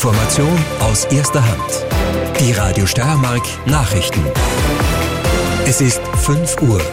Information aus erster Hand. Die Radio Steiermark Nachrichten. Es ist 5 Uhr.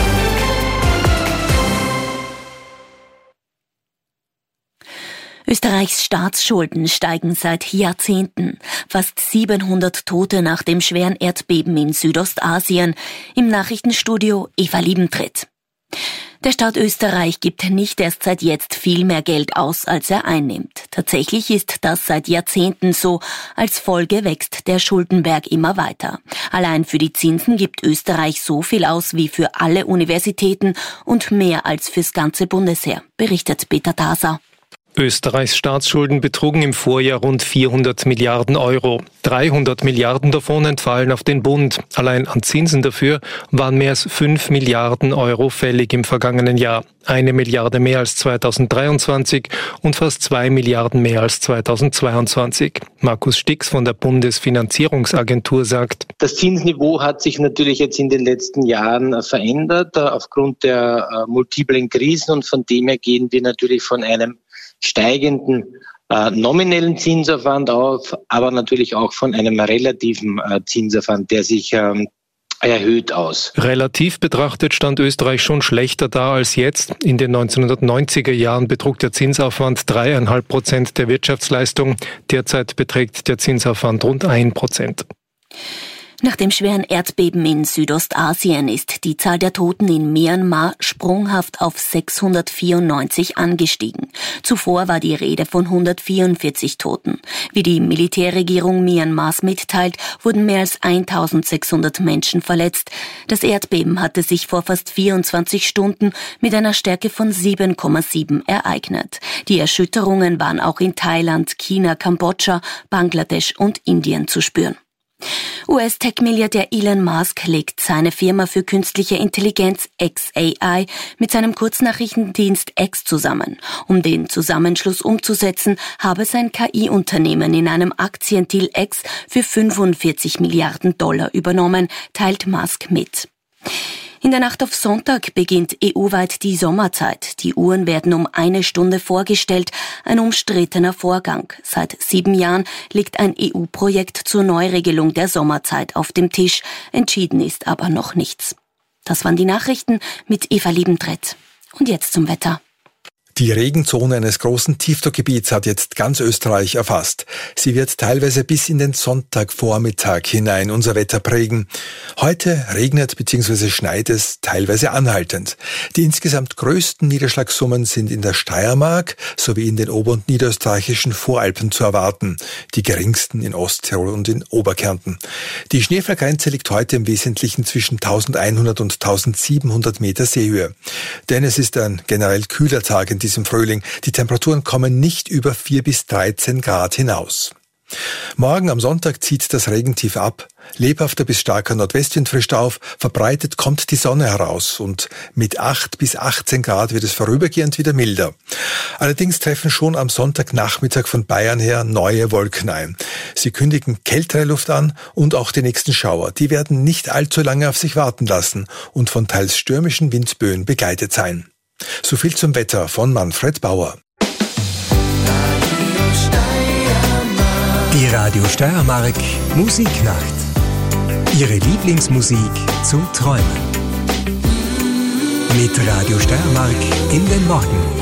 Österreichs Staatsschulden steigen seit Jahrzehnten. Fast 700 Tote nach dem schweren Erdbeben in Südostasien. Im Nachrichtenstudio Eva Liebentritt. Der Staat Österreich gibt nicht erst seit jetzt viel mehr Geld aus, als er einnimmt. Tatsächlich ist das seit Jahrzehnten so. Als Folge wächst der Schuldenberg immer weiter. Allein für die Zinsen gibt Österreich so viel aus wie für alle Universitäten und mehr als fürs ganze Bundesheer, berichtet Peter Taser. Österreichs Staatsschulden betrugen im Vorjahr rund 400 Milliarden Euro. 300 Milliarden davon entfallen auf den Bund. Allein an Zinsen dafür waren mehr als 5 Milliarden Euro fällig im vergangenen Jahr. 1 Milliarde mehr als 2023 und fast 2 Milliarden mehr als 2022. Markus Stix von der Bundesfinanzierungsagentur sagt: Das Zinsniveau hat sich natürlich jetzt in den letzten Jahren verändert aufgrund der multiplen Krisen, und von dem her gehen wir natürlich von einem steigenden nominellen Zinsaufwand auf, aber natürlich auch von einem relativen Zinsaufwand, der sich erhöht aus. Relativ betrachtet stand Österreich schon schlechter da als jetzt. In den 1990er Jahren betrug der Zinsaufwand 3,5% der Wirtschaftsleistung. Derzeit beträgt der Zinsaufwand rund 1%. Nach dem schweren Erdbeben in Südostasien ist die Zahl der Toten in Myanmar sprunghaft auf 694 angestiegen. Zuvor war die Rede von 144 Toten. Wie die Militärregierung Myanmars mitteilt, wurden mehr als 1600 Menschen verletzt. Das Erdbeben hatte sich vor fast 24 Stunden mit einer Stärke von 7,7 ereignet. Die Erschütterungen waren auch in Thailand, China, Kambodscha, Bangladesch und Indien zu spüren. US-Tech-Milliardär Elon Musk legt seine Firma für künstliche Intelligenz xAI mit seinem Kurznachrichtendienst X zusammen. Um den Zusammenschluss umzusetzen, habe sein KI-Unternehmen in einem Aktiendeal X für 45 Milliarden Dollar übernommen, teilt Musk mit. In der Nacht auf Sonntag beginnt EU-weit die Sommerzeit. Die Uhren werden um 1 Stunde vorgestellt, ein umstrittener Vorgang. Seit 7 Jahren liegt ein EU-Projekt zur Neuregelung der Sommerzeit auf dem Tisch. Entschieden ist aber noch nichts. Das waren die Nachrichten mit Eva Liebentritt. Und jetzt zum Wetter. Die Regenzone eines großen Tiefdruckgebiets hat jetzt ganz Österreich erfasst. Sie wird teilweise bis in den Sonntagvormittag hinein unser Wetter prägen. Heute regnet bzw. schneit es teilweise anhaltend. Die insgesamt größten Niederschlagssummen sind in der Steiermark sowie in den Ober- und niederösterreichischen Voralpen zu erwarten. Die geringsten in Osttirol und in Oberkärnten. Die Schneefallgrenze liegt heute im Wesentlichen zwischen 1100 und 1700 Meter Seehöhe. Denn es ist ein generell kühler Tag in diesem Frühling. Die Temperaturen kommen nicht über 4 bis 13 Grad hinaus. Morgen am Sonntag zieht das Regentief ab. Lebhafter bis starker Nordwestwind frischt auf, verbreitet kommt die Sonne heraus und mit 8 bis 18 Grad wird es vorübergehend wieder milder. Allerdings treffen schon am Sonntagnachmittag von Bayern her neue Wolken ein. Sie kündigen kältere Luft an und auch die nächsten Schauer. Die werden nicht allzu lange auf sich warten lassen und von teils stürmischen Windböen begleitet sein. So viel zum Wetter von Manfred Bauer. Die Radio Steiermark Musiknacht. Ihre Lieblingsmusik zum Träumen. Mit Radio Steiermark in den Morgen.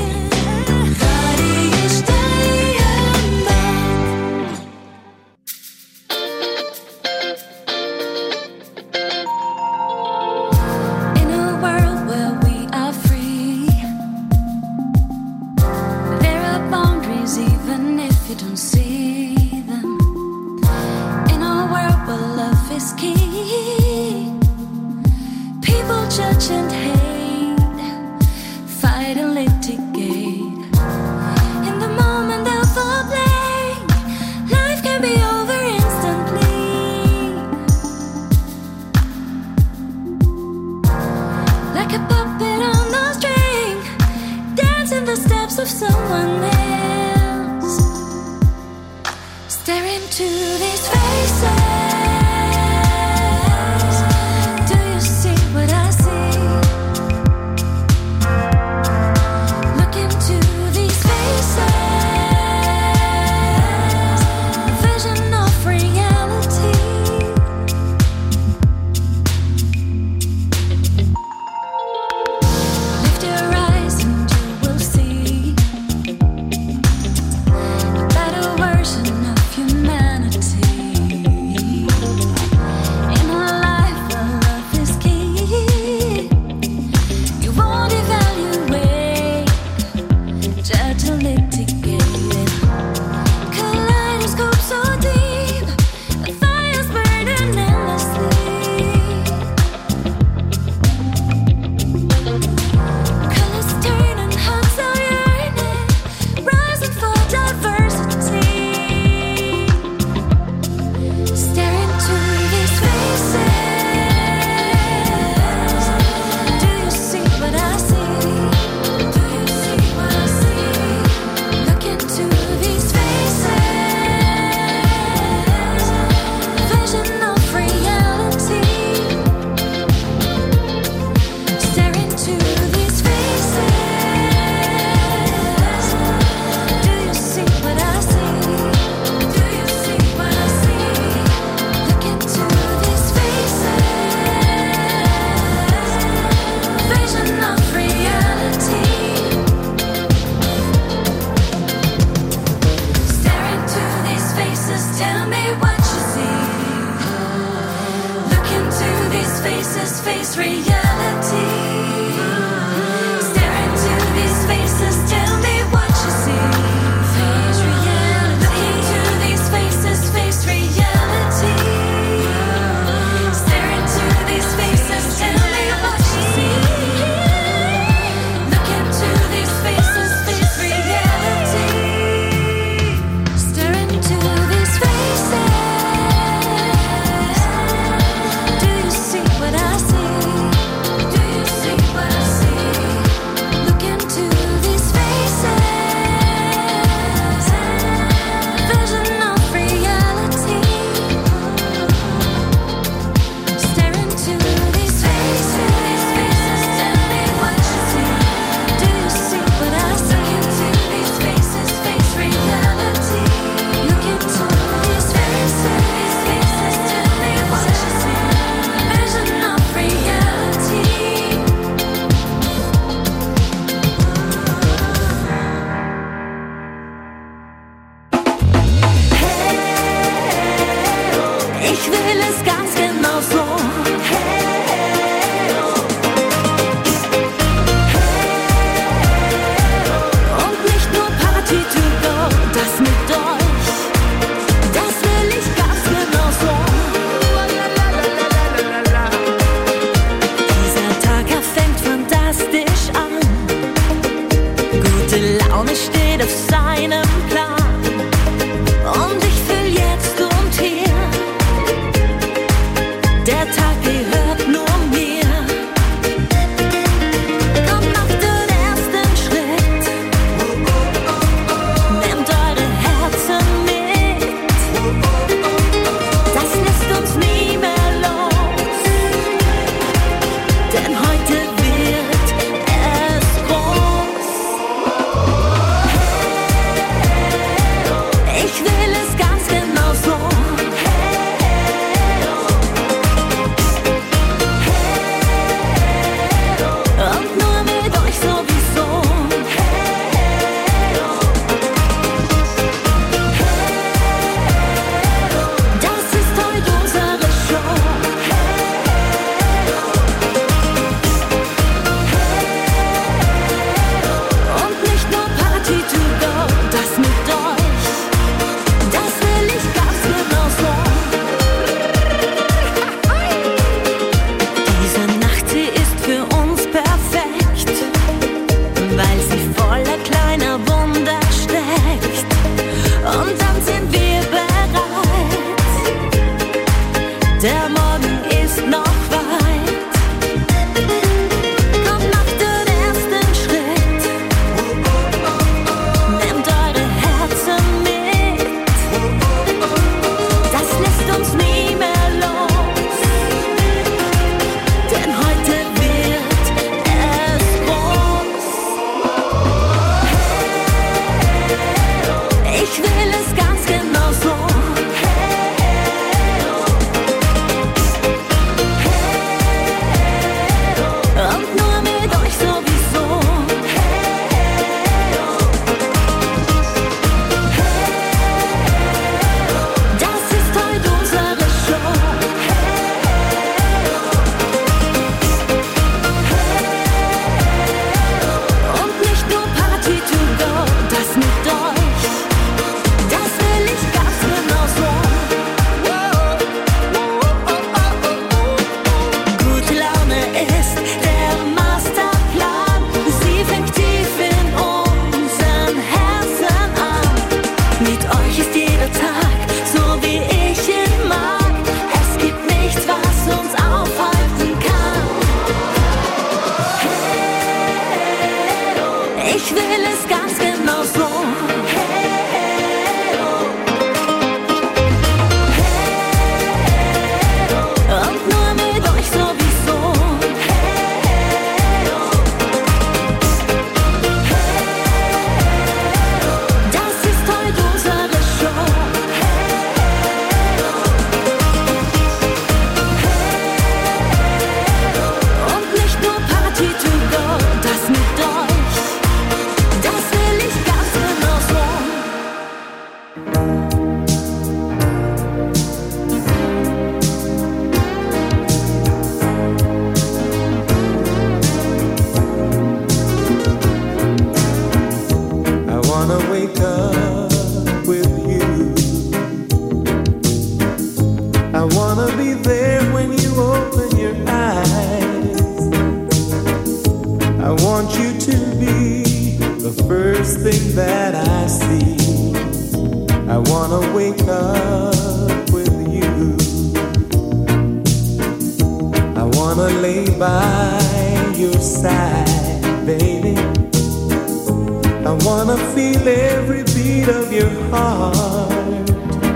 by your side, baby. I wanna feel every beat of your heart.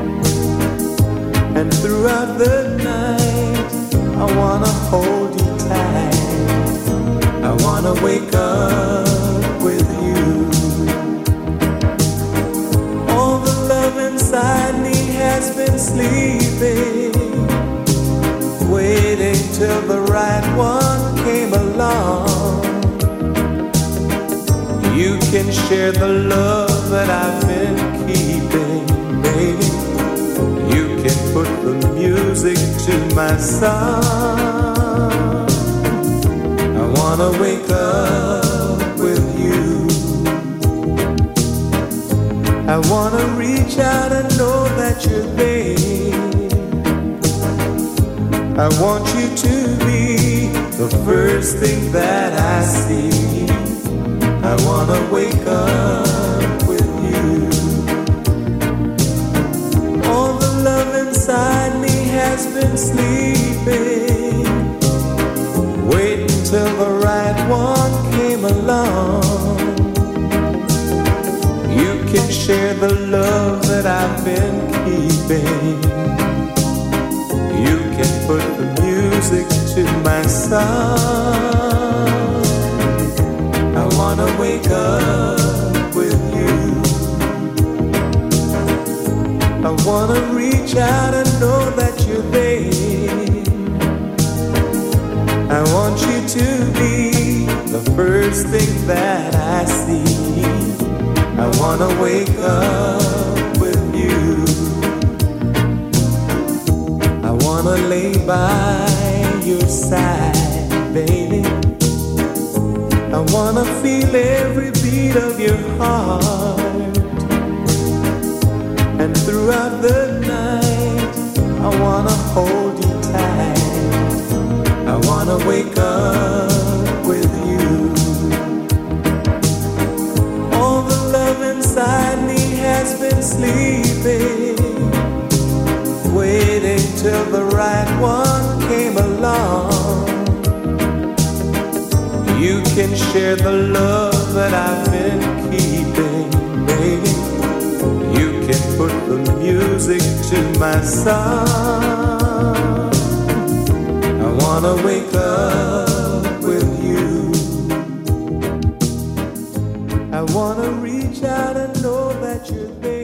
And throughout the night, I wanna hold you tight. I wanna wake up with you. All the love inside me has been sleeping, waiting till the right one came along. You can share the love that I've been keeping, baby. You can put the music to my song. I wanna wake up with you. I wanna reach out and know that you're there. I want you to be the first thing that I see. I wanna wake up with you. All the love inside me has been sleeping, waiting till the right one came along. You can share the love that I've been keeping. You can put the music to my song. I wanna wake up with you. I wanna reach out and know that you're there. I want you to be the first thing that I see. I wanna wake up with you. I wanna lay by your side, baby. I wanna feel every beat of your heart. And throughout the night, I wanna hold you tight. I wanna wake up with you. All the love inside me has been sleeping, waiting till the right one came along. You can share the love that I've been keeping, baby. You can put the music to my song. I wanna wake up with you. I wanna reach out and know that you're there.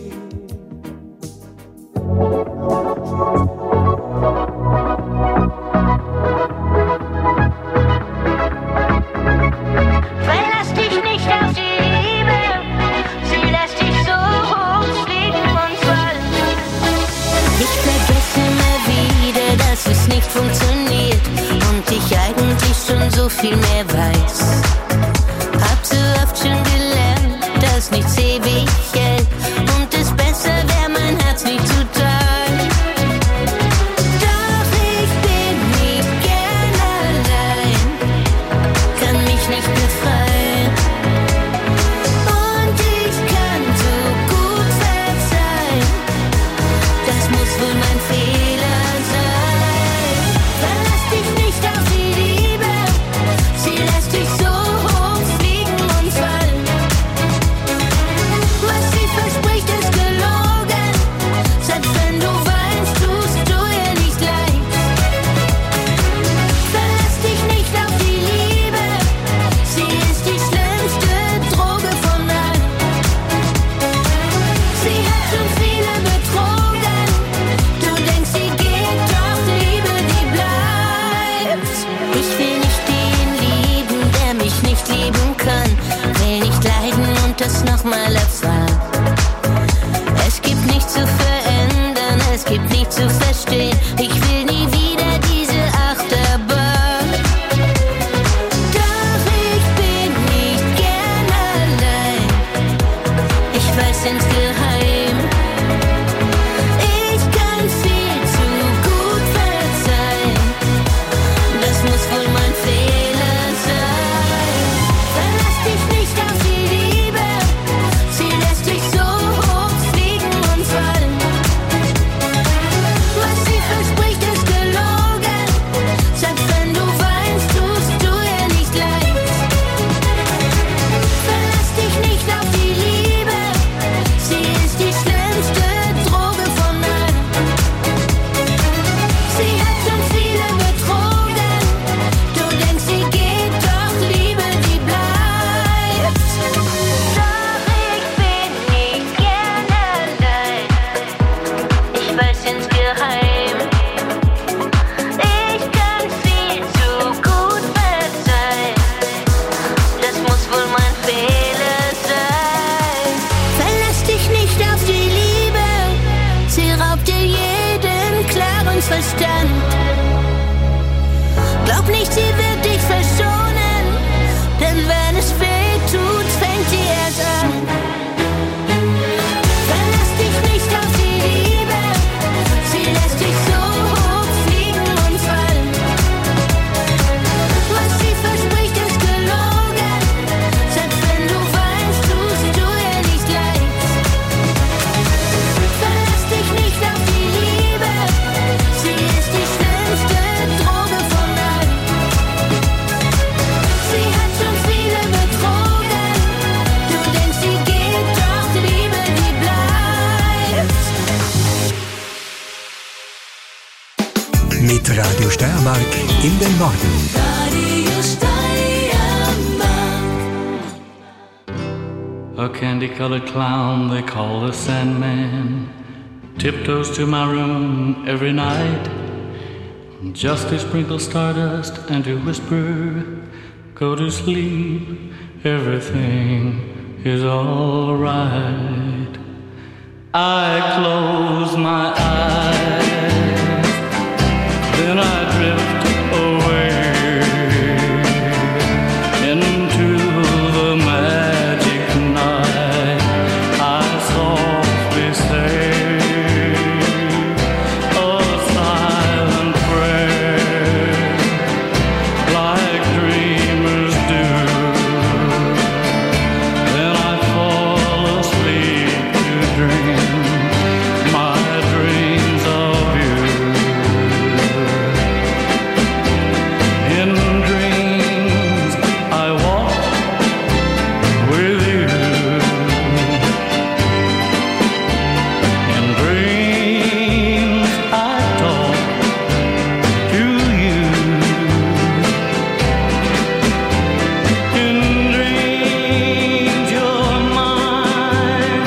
So viel mehr weiß. Hab so oft schon gelernt, dass nichts ewig hält und es besser wäre, mein Herz nicht zu teilen. Doch ich bin nicht gern allein, kann mich nicht befreien und ich kann so gut verzeihen. Das muss wohl mein Fehler sein. Verlass dich nicht auf die Liebe, sie lässt dich so mit Radio Steiermark in den Norden. Radio Steiermark. A candy-colored clown they call the Sandman tiptoes to my room every night just to sprinkle stardust and to whisper, go to sleep, everything is all right. I close my eyes, then I drift away into the magic night. I softly say a silent prayer like dreamers do. Then I fall asleep to dream my dreams of you. In dreams I walk with you. In dreams I talk to you. In dreams you're mine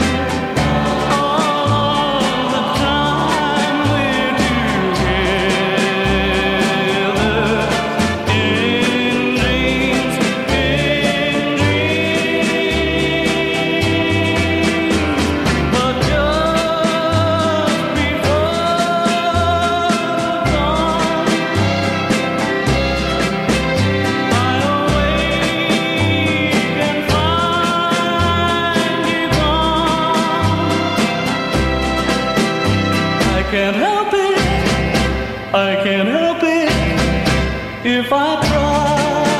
all the time we're together. In dreams, but just before dawn, I awake and find you gone. I can't help it, I can't help it if I try.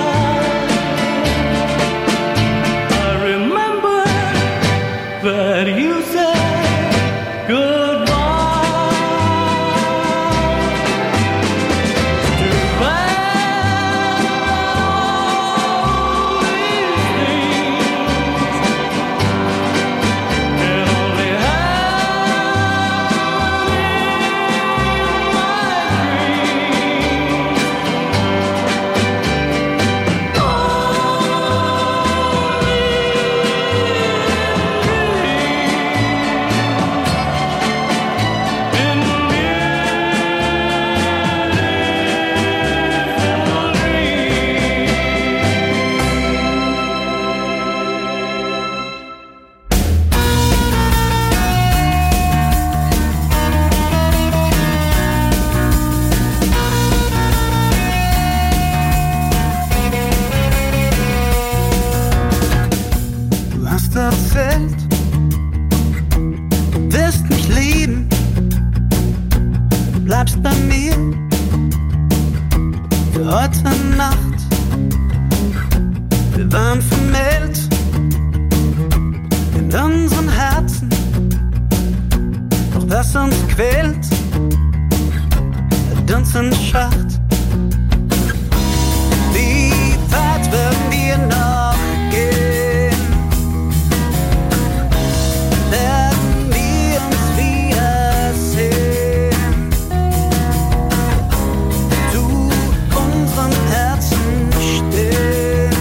I remember that you said goodbye. Too bad all these things can only happen in my dreams. Du hast erzählt, du wirst mich lieben, du bleibst bei mir für heute Nacht. Wir waren vermählt in unseren Herzen, doch was uns quält, hält uns in Schacht. Wie weit werden wir noch gehen? Werden wir uns wiedersehen? Zu unserem Herzen stehen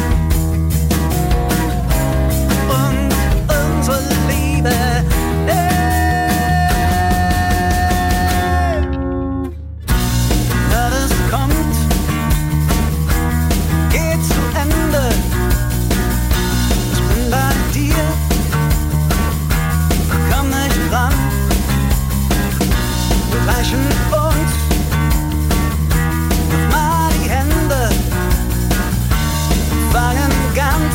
und unsere Liebe alles kommt, geht zu Ende. Ich bin bei dir, komm nicht ran. Wir reichen uns nochmal die Hände, fangen ganz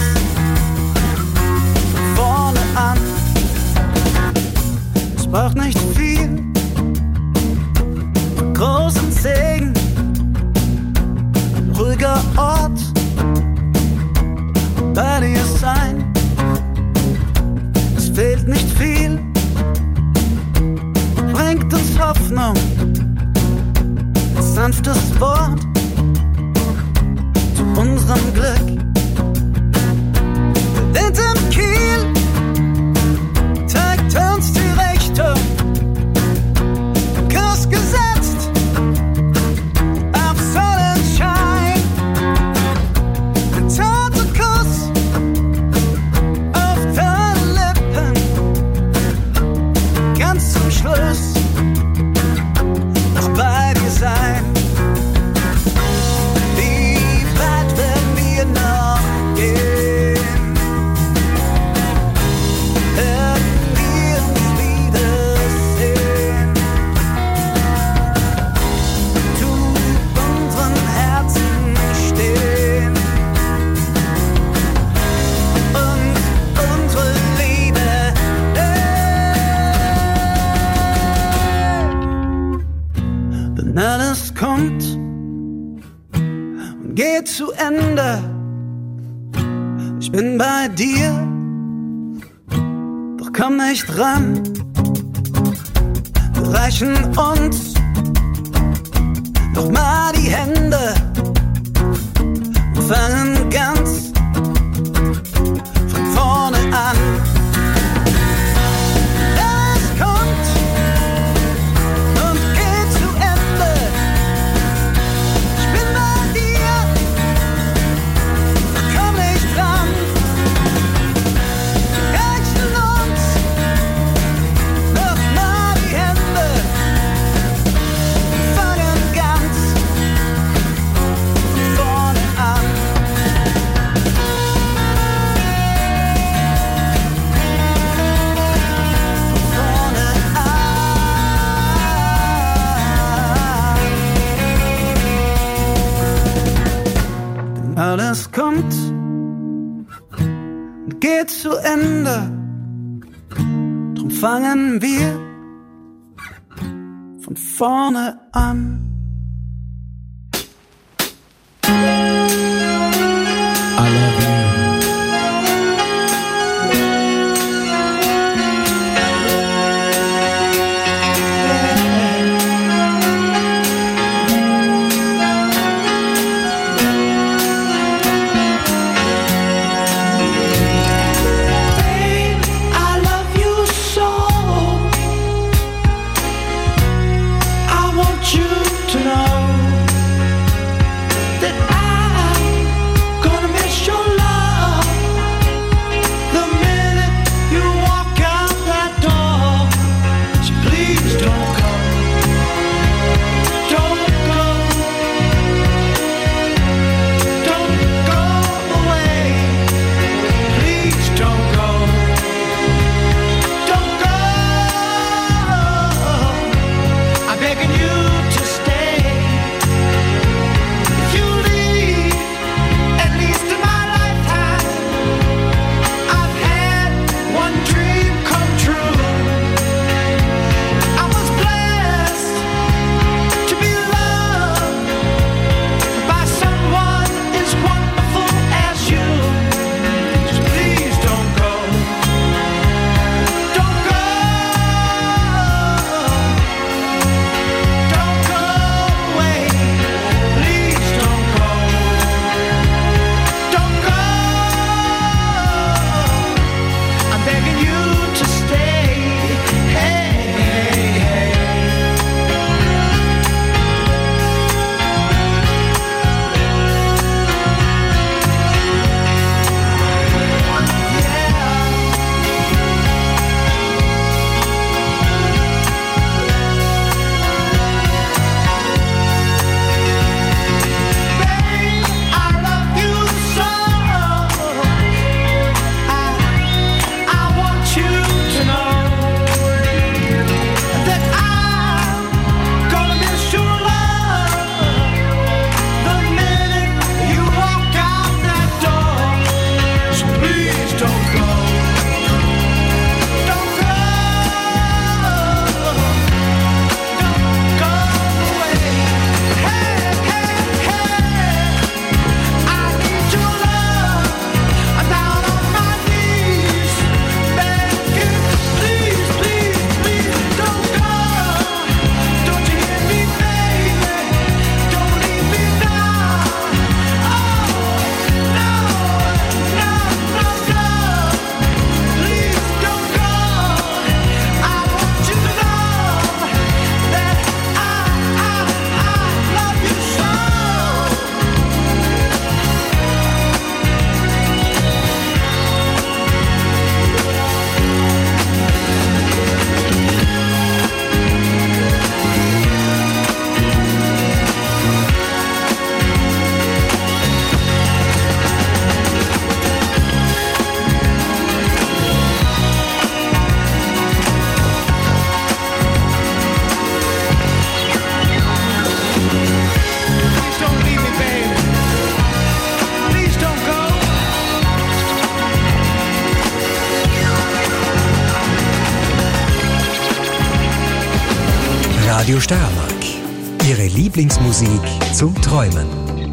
vorne an. Es braucht nicht viel, großen Segen, ein ruhiger Ort, bei dir sein. Es fehlt nicht viel, bringt uns Hoffnung, ein sanftes Wort zu unserem Glück. Hinterm Kiel zeigt uns die Richtung, Kurs gesetzt kommt und geht zu Ende. Ich bin bei dir, doch komm nicht ran. Wir reichen uns noch mal die Hände und fangen ganz von vorne an. Es kommt und geht zu Ende. Ich bin bei dir, doch komm nicht dran. Wir reichen uns noch mal die Hände und fangen ganz von vorne an. Alles kommt und geht zu Ende. Drum fangen wir von vorne an. Radio Steiermark, Ihre Ihre Lieblingsmusik zum Träumen.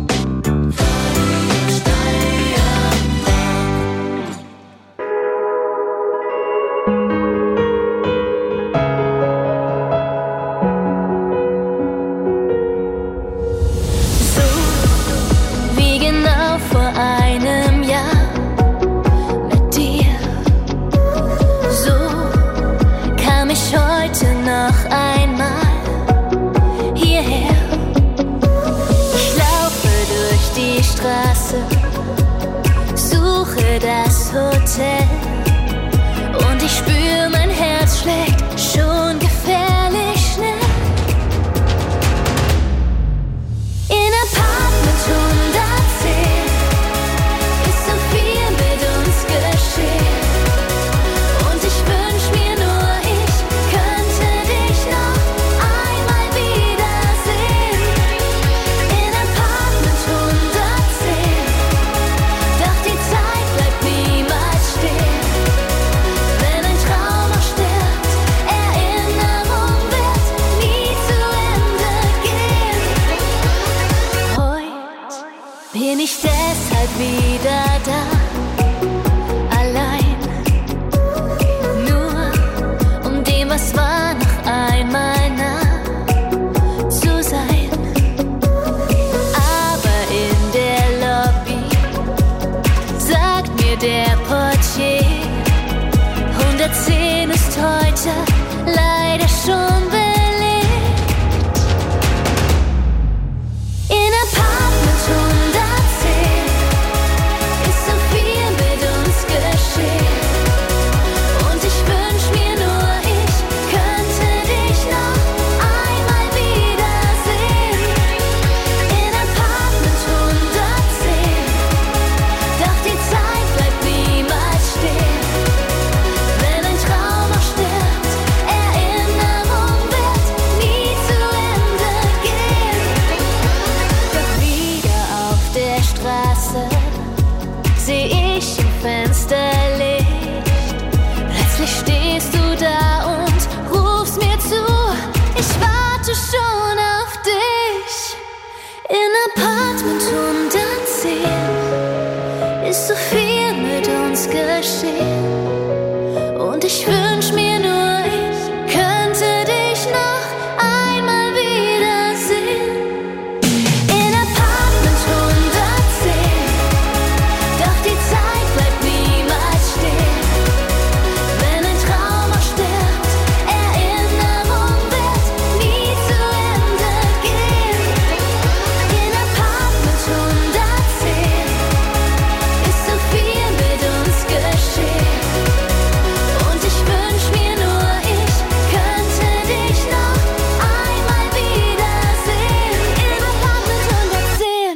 Suche das Hotel und ich spür, mein Herz schlägt schon gefährlich schnell. In Apartment 110 ist so viel mit uns geschehen und ich wünsch mir nur, ich könnte dich noch einmal wiedersehen. In Apartment 110, doch die Zeit bleibt niemals stehen. Wenn ein Traum auch stirbt, Erinnerung wird nie zu Ende gehen. Heute bin ich deshalb wieder da, allein, nur um dem, was war, noch einmal nah zu sein. Aber in der Lobby sagt mir der Portier, 110 ist heute leider schon belegt. In Apartment 110 ist so viel mit uns geschehen und ich wünsch mir nur, ich könnte dich noch einmal wiedersehen. In Apartment 110, doch die Zeit bleibt niemals stehen. Wenn ein Traum auch stirbt, Erinnerung wird nie zu Ende gehen. Doch wieder auf der Straße seh ich im Fenster Licht. Plötzlich stehst du da und rufst mir zu, ich warte schon auf dich. In Apartment 110 ist so viel mit uns geschehen und ich wünsch mir nur, ich könnte dich noch einmal wiedersehen. In Apartment 110, doch die Zeit bleibt niemals stehen. Wenn ein Traum auch stirbt, Erinnerung wird nie zu Ende gehen. In Apartment 110 ist so viel mit uns geschehen und ich wünsch mir nur, ich könnte dich noch einmal wiedersehen. In Apartment 110.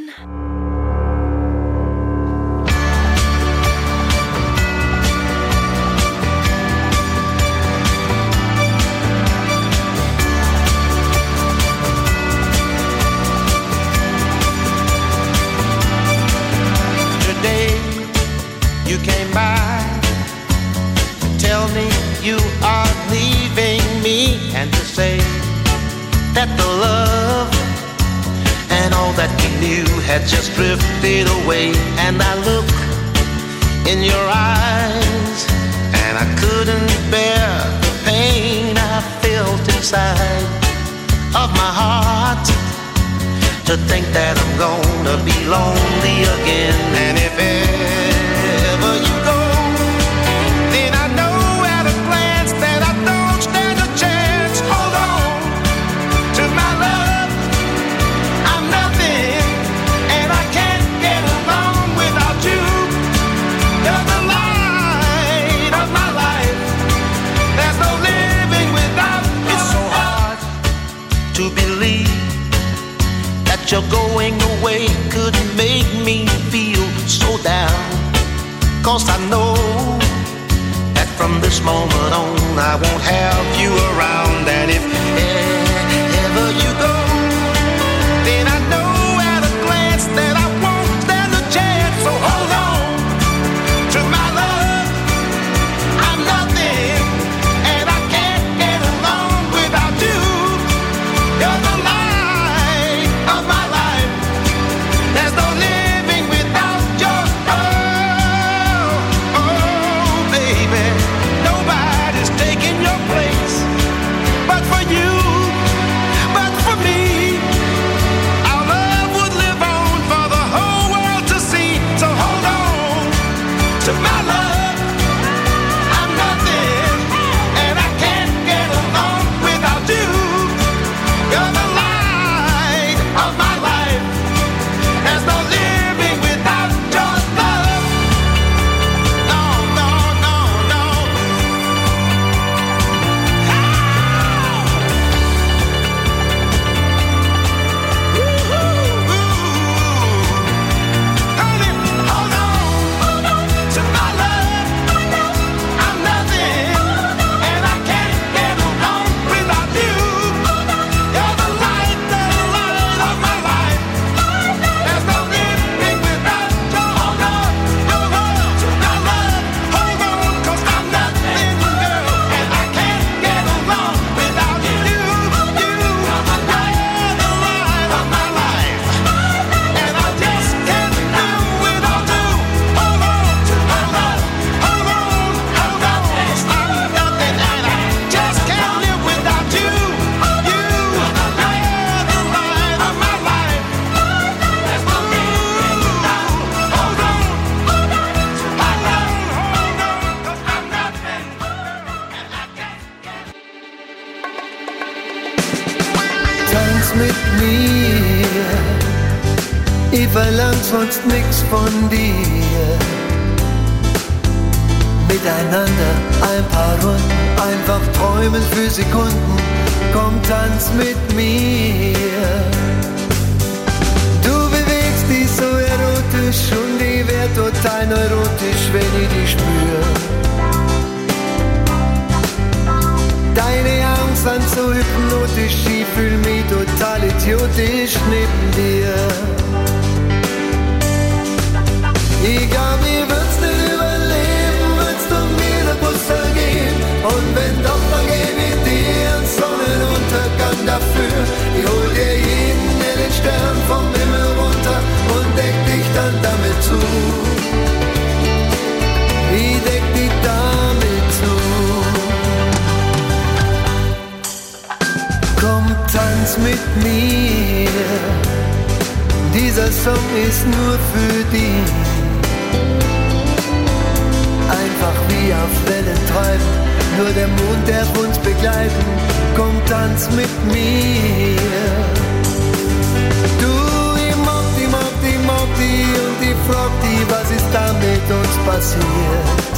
Today you came by to tell me you are leaving me and to say that the love and all that we knew had just drifted away. And I look in your eyes and I couldn't bear the pain I felt inside of my heart, to think that I'm gonna be lonely again. And if ever you go, then I know at a glance that I don't stand a chance. Hold on to my love, I'm nothing, and I can't get along without you. You're the light of my life, there's no living without you. It's so hard to believe that you're going away could make me feel so down. 'Cause I know that from this moment on I won't have you around. And if ever you go, then I know at a glance that I won't stand a chance. So hold on to my love, I'm nothing, and I can't get along without you. You're the light verlang sonst nix von dir. Miteinander ein paar Runden, einfach träumen für Sekunden. Komm, tanz mit mir. Du bewegst dich so erotisch und ich wär total neurotisch, wenn ich dich spür. Deine Augen sind so hypnotisch, ich fühl mich total idiotisch neben dir. Ich glaub, ich würd's nicht überleben, würdest du mir den Bus vergehen. Und wenn doch, dann geb ich dir einen Sonnenuntergang dafür. Ich hol dir jeden hellen Stern vom Himmel runter und deck dich dann damit zu. Ich deck dich damit zu. Komm, tanz mit mir. Dieser Song ist nur für dich. Einfach wie auf Wellen treiben, nur der Mond darf uns begleiten. Komm, tanz mit mir. Du, ich mag die und ich frag die, was ist da mit uns passiert?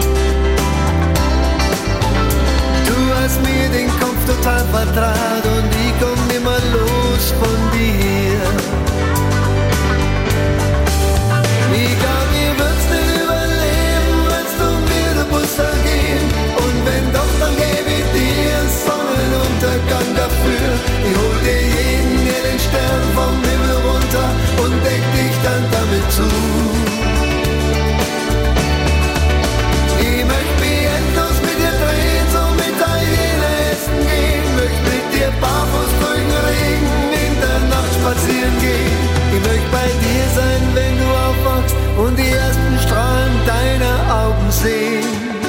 Du hast mir den Kopf total vertraut und ich komm nimmer los von dir. Ich glaub, ich würd's nicht überleben, wenn's du mir den Bus ergehen. Und wenn doch, dann geb ich dir einen Sonnenuntergang dafür. Ich hol dir jeden hellen Stern vom Himmel runter und deck dich dann damit zu. Ich möcht mich endlos mit dir drehen, so mit Italiener essen gehen. Möcht mit dir barfuß durch den Regen in der Nacht spazieren gehen. Ich möcht bei dir sein, wenn du aufwachst und die ersten Strahlen deiner Augen sehen.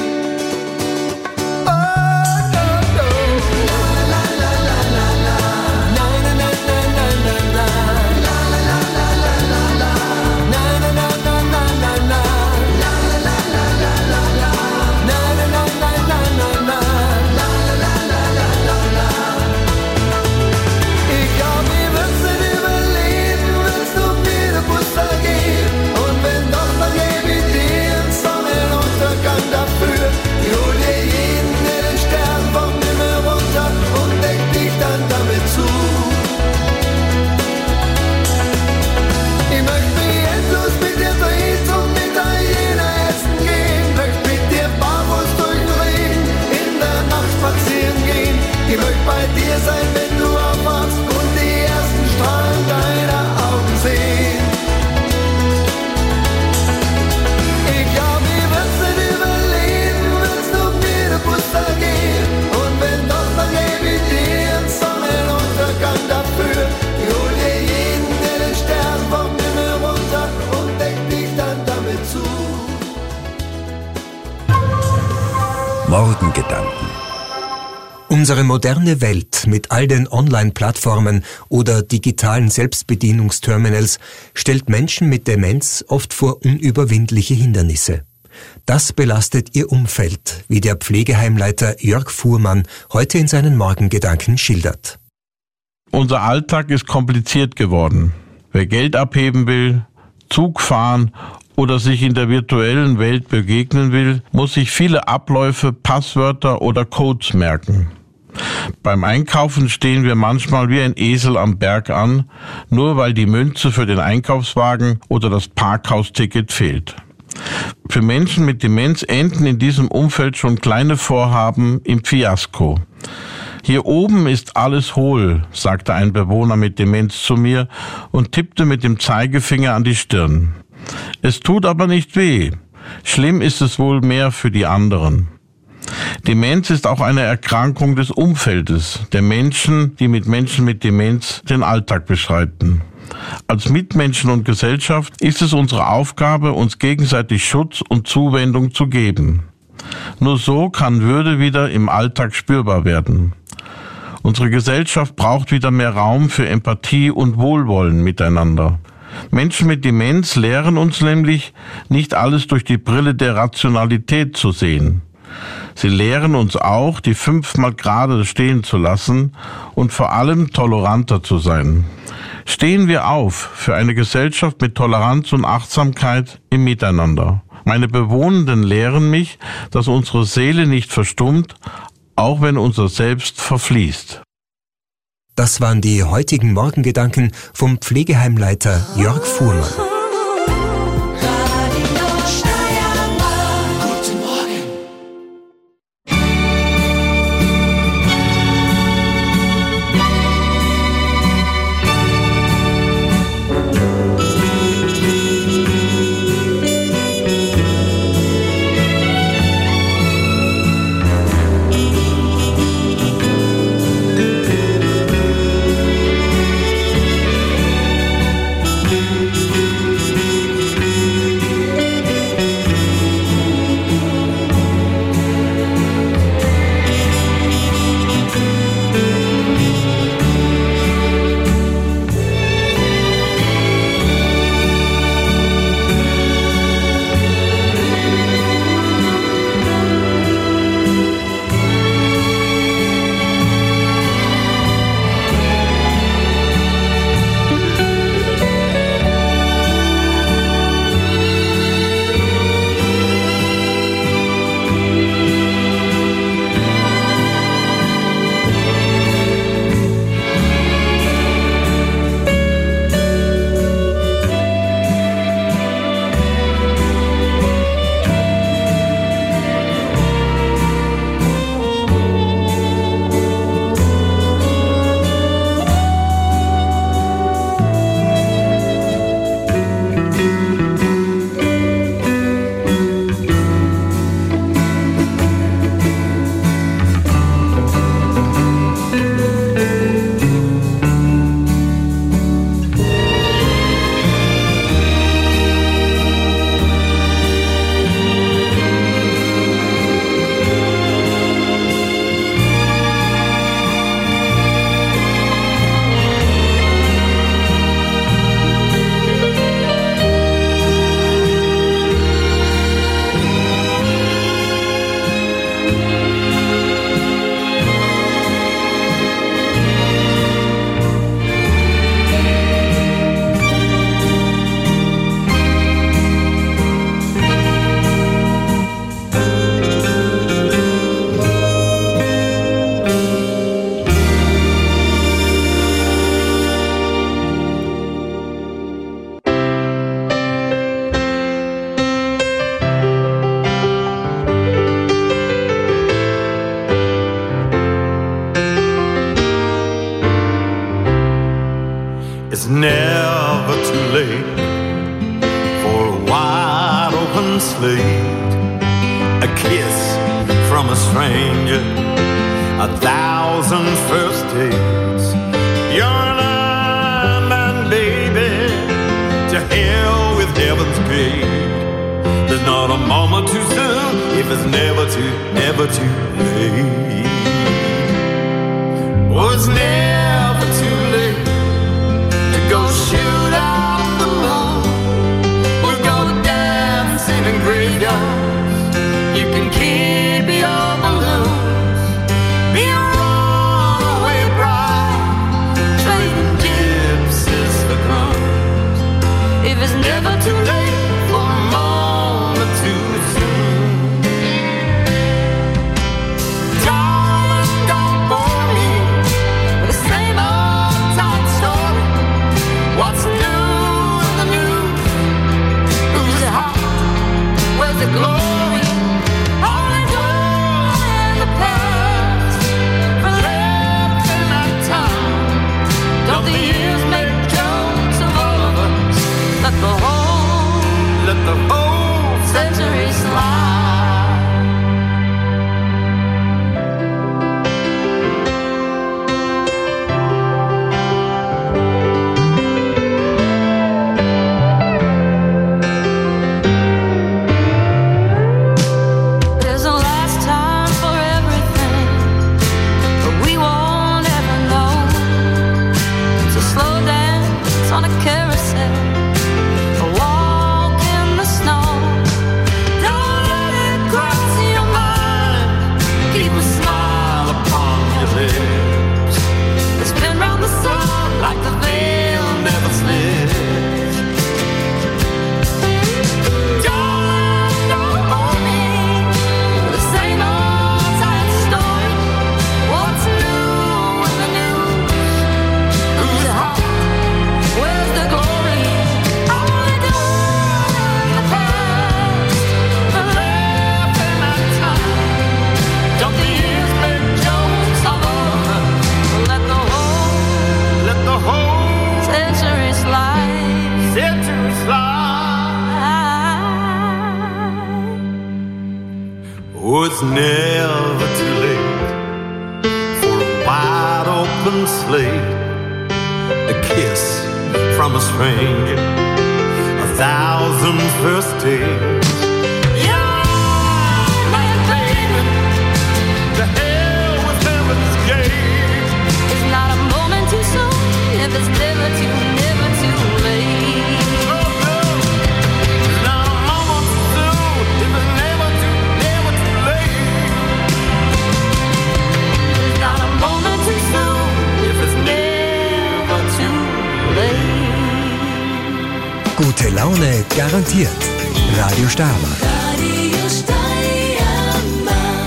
Ich möcht bei dir sein, wenn du aufwachst und die ersten Strahlen deiner Augen sehen. Ich glaub, ich würd's nicht überleben, wenn's du mir den Bus ergehen. Und wenn doch, dann geb ich dir einen Sonnenuntergang dafür. Ich hol dir jeden hellen Stern vom Himmel runter und deck dich dann damit zu. Morgengedanken. Unsere moderne Welt mit all den Online-Plattformen oder digitalen Selbstbedienungsterminals stellt Menschen mit Demenz oft vor unüberwindliche Hindernisse. Das belastet ihr Umfeld, wie der Pflegeheimleiter Jörg Fuhrmann heute in seinen Morgengedanken schildert. Unser Alltag ist kompliziert geworden. Wer Geld abheben will, Zug fahren oder sich in der virtuellen Welt begegnen will, muss sich viele Abläufe, Passwörter oder Codes merken. Beim Einkaufen stehen wir manchmal wie ein Esel am Berg an, nur weil die Münze für den Einkaufswagen oder das Parkhausticket fehlt. Für Menschen mit Demenz enden in diesem Umfeld schon kleine Vorhaben im Fiasko. Hier oben ist alles hohl, sagte ein Bewohner mit Demenz zu mir und tippte mit dem Zeigefinger an die Stirn. Es tut aber nicht weh. Schlimm ist es wohl mehr für die anderen. Demenz ist auch eine Erkrankung des Umfeldes, der Menschen, die mit Menschen mit Demenz den Alltag bestreiten. Als Mitmenschen und Gesellschaft ist es unsere Aufgabe, uns gegenseitig Schutz und Zuwendung zu geben. Nur so kann Würde wieder im Alltag spürbar werden. Unsere Gesellschaft braucht wieder mehr Raum für Empathie und Wohlwollen miteinander. Menschen mit Demenz lehren uns nämlich, nicht alles durch die Brille der Rationalität zu sehen. Sie lehren uns auch, die 5-mal gerade stehen zu lassen und vor allem toleranter zu sein. Stehen wir auf für eine Gesellschaft mit Toleranz und Achtsamkeit im Miteinander. Meine Bewohnenden lehren mich, dass unsere Seele nicht verstummt, auch wenn unser Selbst verfließt. Das waren die heutigen Morgengedanken vom Pflegeheimleiter Jörg Fuhrmann. It's never too late for a wide open slate, a kiss from a stranger, 1,000 first dates. You're an man, baby, to hell with heaven's gate. There's not a moment too soon if it's never too late. Oh, it's never too late to go shoot out the moon. We'll go dancing in graveyards. You can keep your balloons. Be a runaway bride, trading gypsies for crumbs. If it's never too late for a moment too soon. Oh, it's never too late for a wide open slate, a kiss from a stranger, 1,000 first days. Yeah, man, baby, to hell with heaven's gate. It's not a moment too soon if it's never too late. Oh no, it's not a moment too soon if it's never too late. It's not a moment too soon if it's never too late. Gute Laune garantiert. Radio Steiermark. Radio Steiermark.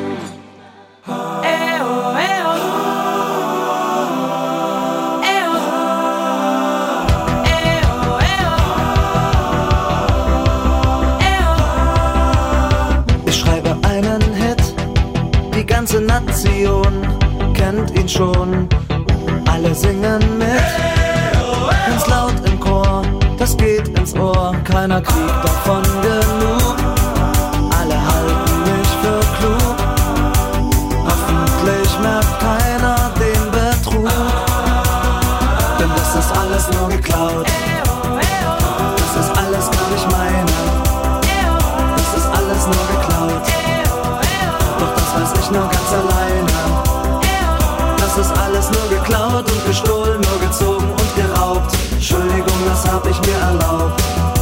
Ich schreibe einen Hit, die ganze Nation kennt ihn schon. Alle singen mit, ganz laut im Chor. Das geht ins Ohr, keiner kriegt davon genug. Alle halten mich für klug. Hoffentlich merkt keiner den Betrug. Denn das ist alles nur geklaut. Das ist alles gar nicht meine. Das ist alles nur geklaut. Doch das weiß ich nur ganz alleine. Das ist alles nur geklaut und gestohlen, nur gezogen und geraubt. Entschuldigung, das hab ich mir erlaubt.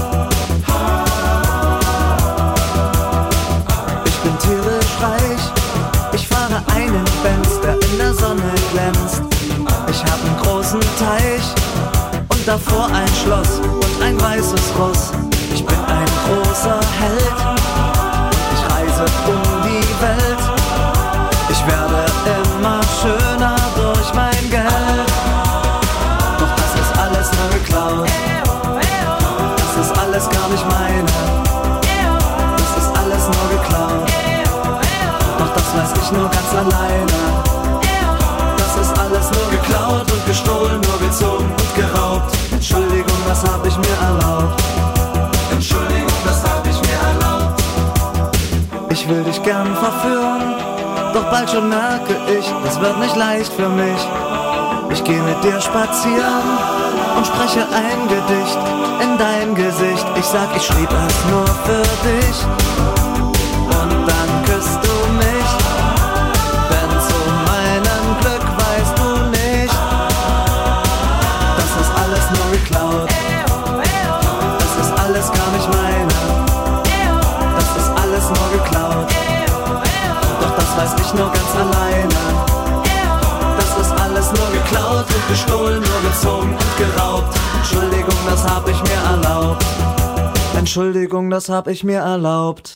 Ich bin tierisch reich. Ich fahre einen Benz, der in der Sonne glänzt. Ich hab einen großen Teich und davor ein Schloss und ein weißes Ross. Ich bin ein großer Held. Ich reise um die Welt. Ich werde immer schöner durch mein Geld. Doch das ist alles nur geklaut. Das ist alles gar nicht meine. Das ist alles nur geklaut. Doch das weiß ich nur ganz alleine. Das ist alles nur geklaut und gestohlen, nur gezogen und geraubt. Entschuldigung, das hab ich mir erlaubt. Entschuldigung, das hab ich mir erlaubt. Ich will dich gern verführen, doch bald schon merke ich, das wird nicht leicht für mich. Ich geh mit dir spazieren und spreche ein Gedicht in dein Gesicht. Ich sag, ich schrieb es nur für dich. Und dann küsst du mich, denn zu meinem Glück weißt du nicht. Das ist alles nur geklaut. Das ist alles gar nicht meine. Das ist alles nur geklaut. Doch das weiß ich nur ganz alleine. Das ist alles nur geklaut und gestohlen, nur gezogen und geraubt. Entschuldigung, das hab ich mir erlaubt. Entschuldigung, das hab ich mir erlaubt.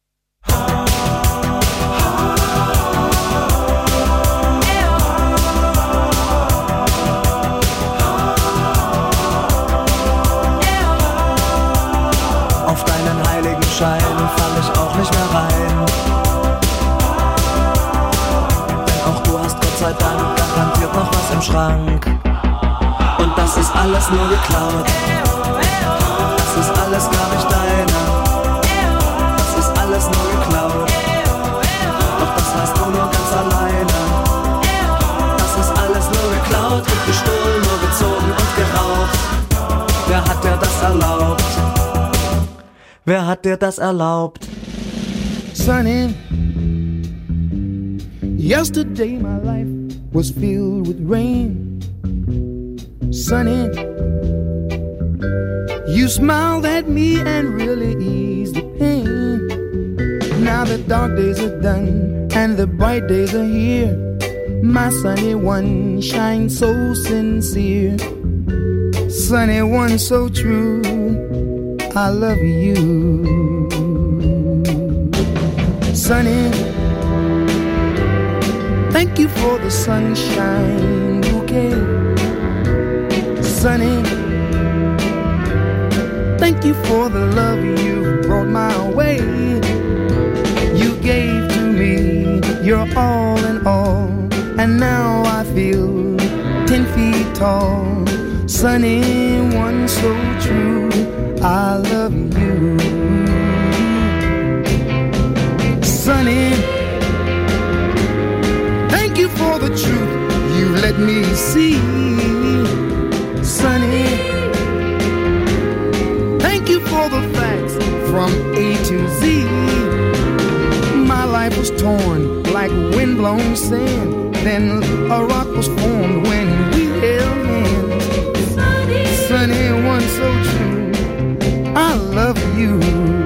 Auf deinen heiligen Schein fall ich auch nicht mehr rein. Denn auch du hast Gott sei Dank garantiert noch was im Schrank. Und das ist alles nur geklaut. Das ist alles gar nicht deine. Das ist alles nur geklaut. Doch das weißt du nur ganz alleine. Das ist alles nur geklaut und gestohlen, nur gezogen und geraubt. Wer hat dir das erlaubt? Wer hat dir das erlaubt? Sonny, yesterday my life was filled with rain. Sonny, you smiled at me and really eased the pain. Now the dark days are done and the bright days are here. My sunny one shines so sincere. Sunny one so true, I love you. Sunny, thank you for the sunshine bouquet. Sunny, thank you for the love you brought my way. You gave to me your all in all, and now I feel 10 feet tall. Sunny one so true, I love you. Sunny, me see. Sunny, thank you for the facts from A to Z. My life was torn like windblown sand. Then a rock was formed when we held hands. Sunny, one so true, I love you.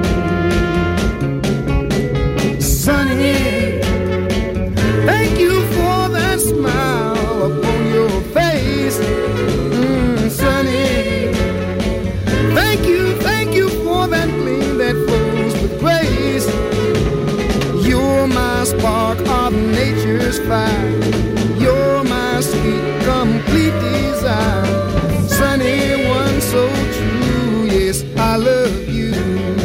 Sunny, thank you for that smile upon your face. Sunny, thank you for that gleam that flows with grace. You're my spark of nature's fire. You're my sweet, complete desire. Sunny, one so true, yes, I love you.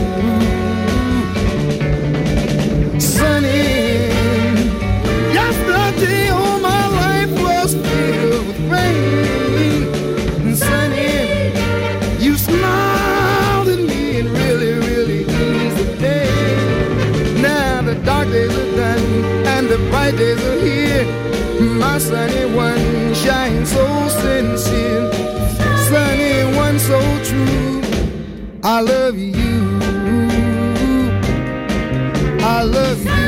Sunny, yesterday all my life was filled with rain. And sunny, you smiled at me and really, really eased the day. Now the dark days are done and the bright days are here. My sunny one shines so sincere. Sunny one so true, I love you. I love you.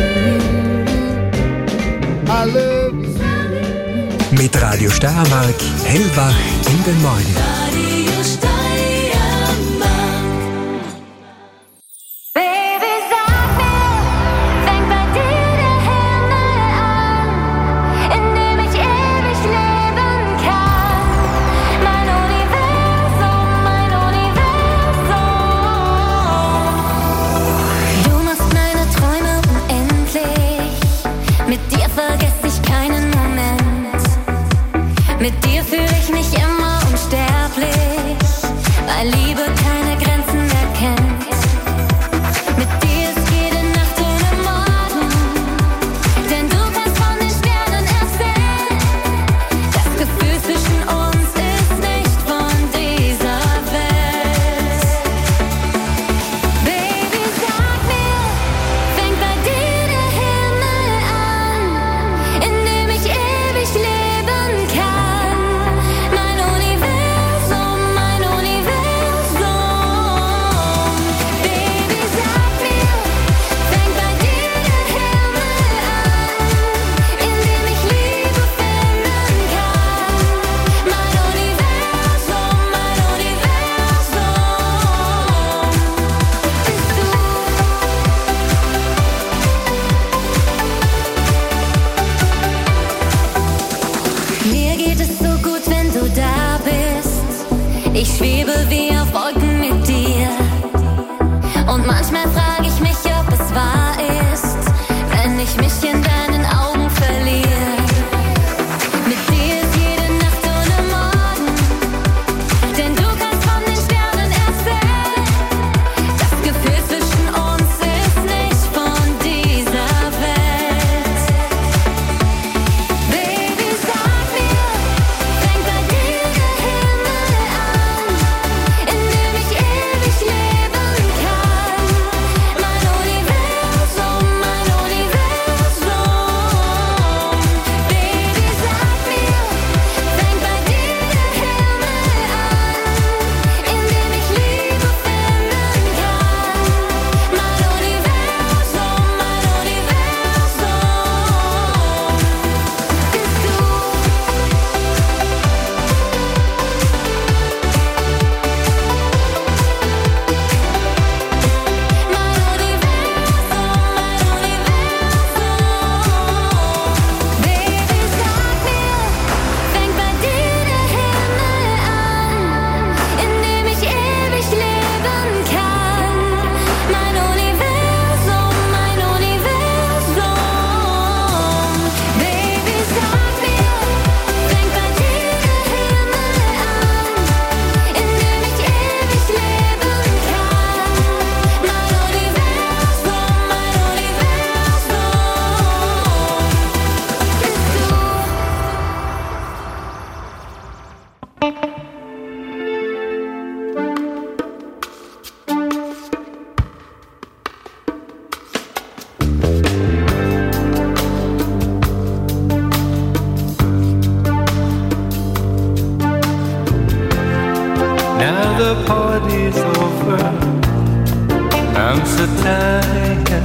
I love you. Mit Radio Steiermark hellwach in den Morgen. Radio Steiermark. Baby, sag mir, fängt bei dir der Himmel an, in dem ich ewig leben kann. Mein Universum, mein Universum. Du machst meine Träume unendlich. Mit dir vergesse ich keinen Moment. Mit dir fühle ich mich immer unsterblich, weil Liebe keine Grenzen mehr kennt. Mit dir ist jede Nacht ohne Morgen, denn du kannst von den Sternen erzählen. Das Gefühl zwischen uns ist nicht von dieser Welt. Baby, sag mir, fängt bei dir der Himmel an, in dem ich ewig leben kann. Mein Universum, mein Universum. party's over. I'm so tired.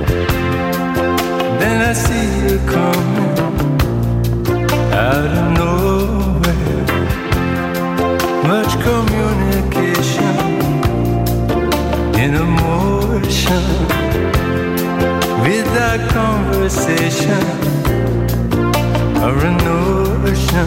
Then I see you coming out of nowhere. Much communication in emotion, without conversation or a notion.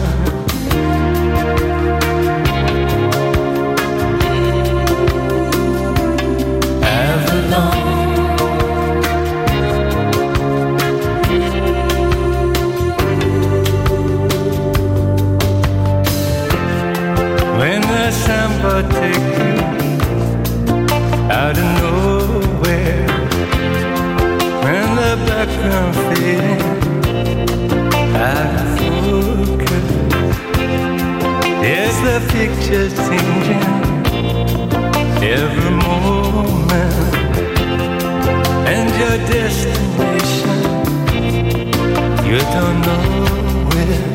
When the samba take you out of nowhere, when the background fading out of focus, there's the picture changing every moment, and your destination you don't know where.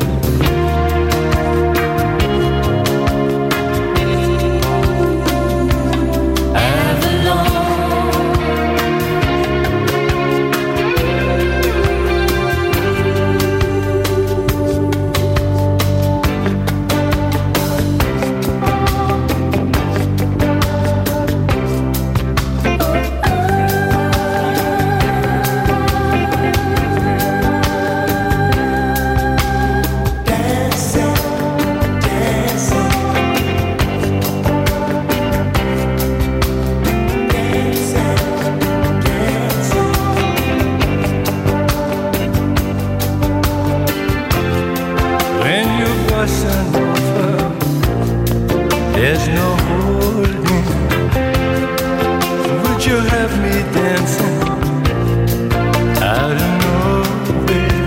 There's no holding. Would you have me dancing out of nowhere?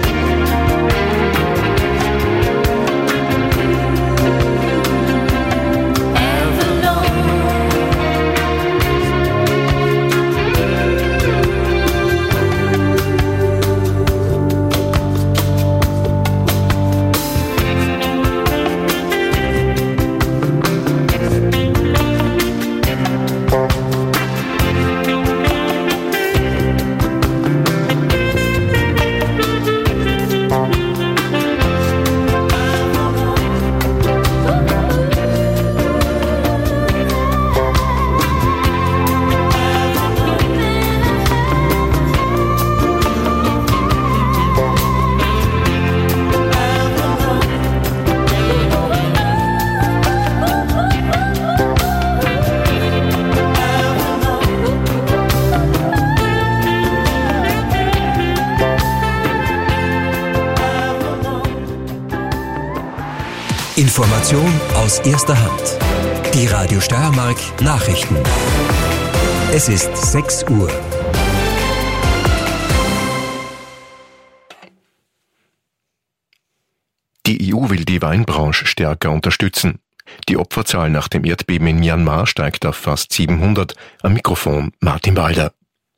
Information aus erster Hand. Die Radio Steiermark Nachrichten. Es ist 6 Uhr. Die EU will die Weinbranche stärker unterstützen. Die Opferzahl nach dem Erdbeben in Myanmar steigt auf fast 700. Am Mikrofon Martin Walder.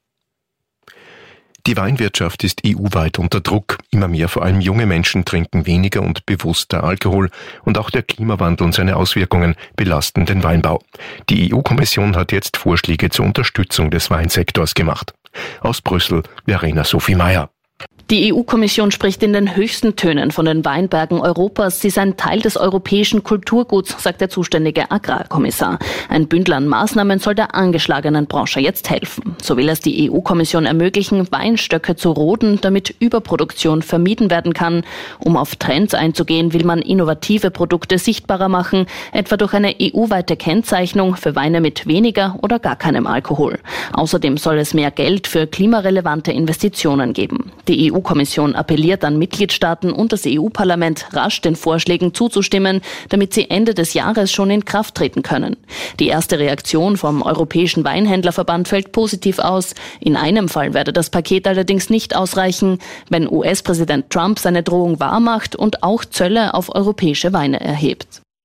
Die Weinwirtschaft ist EU-weit unter Druck. Immer mehr, vor allem junge Menschen, trinken weniger und bewusster Alkohol. Und auch der Klimawandel und seine Auswirkungen belasten den Weinbau. Die EU-Kommission hat jetzt Vorschläge zur Unterstützung des Weinsektors gemacht. Aus Brüssel, Verena Sophie Meyer. Die EU-Kommission spricht in den höchsten Tönen von den Weinbergen Europas. Sie seien Teil des europäischen Kulturguts, sagt der zuständige Agrarkommissar. Ein Bündel an Maßnahmen soll der angeschlagenen Branche jetzt helfen. So will es die EU-Kommission ermöglichen, Weinstöcke zu roden, damit Überproduktion vermieden werden kann. Um auf Trends einzugehen, will man innovative Produkte sichtbarer machen, etwa durch eine EU-weite Kennzeichnung für Weine mit weniger oder gar keinem Alkohol. Außerdem soll es mehr Geld für klimarelevante Investitionen geben. Die EU-Kommission appelliert an Mitgliedstaaten und das EU-Parlament, rasch den Vorschlägen zuzustimmen, damit sie Ende des Jahres schon in Kraft treten können. Die erste Reaktion vom Europäischen Weinhändlerverband fällt positiv aus. In einem Fall werde das Paket allerdings nicht ausreichen, wenn US-Präsident Trump seine Drohung wahrmacht und auch Zölle auf europäische Weine erhebt.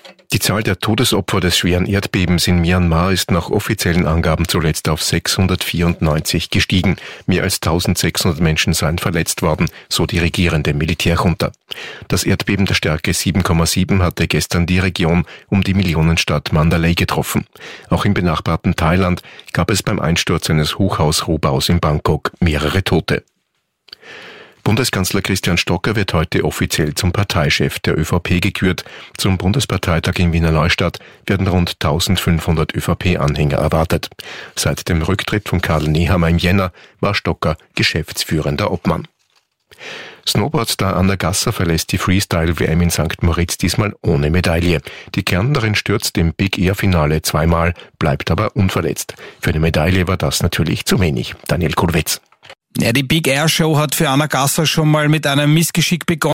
Die Zahl der Todesopfer des schweren Erdbebens in Myanmar ist nach offiziellen Angaben zuletzt auf 694 gestiegen. Mehr als 1600 Menschen seien verletzt worden, so die regierende Militärjunta. Das Erdbeben der Stärke 7,7 hatte gestern die Region um die Millionenstadt Mandalay getroffen. Auch im benachbarten Thailand gab es beim Einsturz eines Hochhausrohbaus in Bangkok mehrere Tote. Bundeskanzler Christian Stocker wird heute offiziell zum Parteichef der ÖVP gekürt. Zum Bundesparteitag in Wiener Neustadt werden rund 1500 ÖVP-Anhänger erwartet. Seit dem Rücktritt von Karl Nehammer im Jänner war Stocker geschäftsführender Obmann. Snowboardstar Anna Gasser verlässt die Freestyle-WM in St. Moritz diesmal ohne Medaille. Die Kärntnerin stürzt im Big Air-Finale zweimal, bleibt aber unverletzt. Für eine Medaille war das natürlich zu wenig. Daniel Kulwetz. Ja, die Big Air Show hat für Anna Gasser schon mal mit einem Missgeschick begonnen.